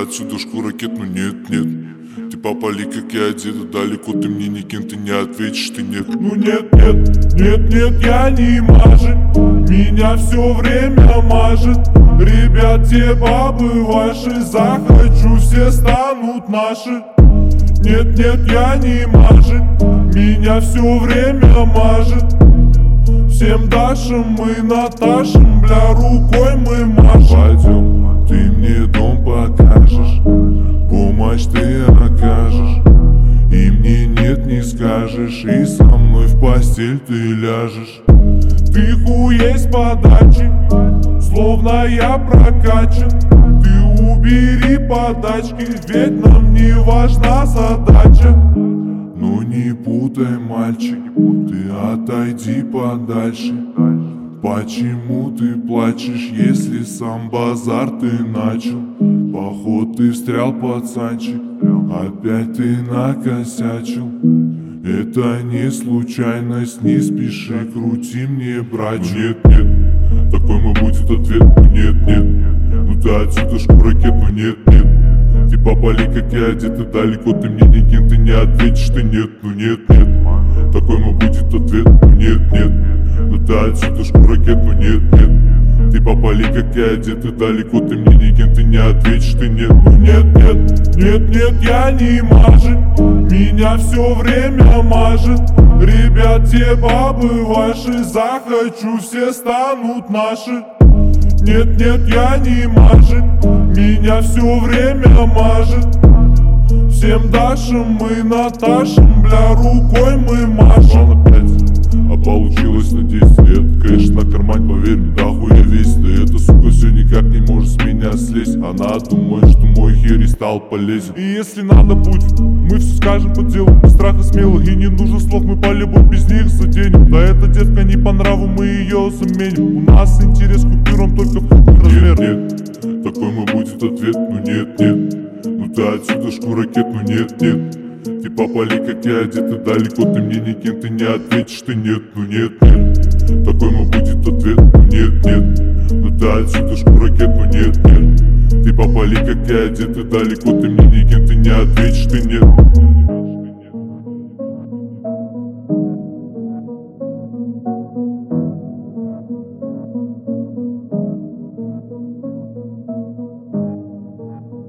отсюда шкуракет, ну нет, нет. Ты попали, как я одет, далеко ты мне никем, ты не ответишь, ты нет. Ну нет, нет, нет, нет, я не мажет, меня все время мажет. Ребят, те бабы ваши, захочу, все станут наши. Нет, нет, я не мажет, меня все время мажет. Всем Дашам мы Наташам, бля, рукой мы машем. Пойдем, ты мне дом покажешь, помощь ты окажешь, и мне нет не скажешь, и со мной в постель ты ляжешь. Ты хуей с подачи, словно я прокачан. Ты убери подачки, ведь нам не важна задача. Ну не путай, мальчик, ты отойди подальше. Почему ты плачешь, если сам базар ты начал? Поход ты встрял, пацанчик, опять ты накосячил. Это не случайность, не спеши, крути мне, братчик. Нет, нет, такой мой будет ответ, ну нет, нет. Ну ты отсюда шкуракет, ну нет, нет. Ты попали, как я одет, и далеко ты мне никем, ты не ответишь, ты нет, ну нет, нет. Такой мой будет ответ, ну нет, нет. Ну ты отсюда шкуракет, ну нет, нет. Ты попали, как я одет, и далеко ты мне никем, ты не ответишь, ты нет, ну нет, нет. Нет, нет, я не мажет, меня все время мажет. Ребят, те бабы ваши, захочу, все станут наши. Нет, нет, я не мажет, меня все время мажет. Всем Дашам мы Наташам, бля, рукой мы машем. А получилось на 10 лет, кэш на кармань, поверь мне, дохуя весь. Да эта сука все никак не может с меня слезть. Она думает, что мой херь стал полезен. И если надо будет, мы все скажем по делу, без страха смелых. И не нужно слов, мы по любовь без них заденем. Да эта девка не по нраву, мы ее заменим. У нас интерес к купюрам только в размер. Нет, нет, такой мой будет ответ, ну нет, нет. Ну ты отсюда шкуракет, ну нет, нет. Ты попали, как я одет, и далеко ты мне никем, ты не ответишь, ты нет, ну нет, нет. Такой мой будет ответ, ну нет, нет. Ну ты отсюда шкуракет, ну нет, нет. Ты попали, как я одет, и далеко ты мне никем, ты не ответишь, ты нет.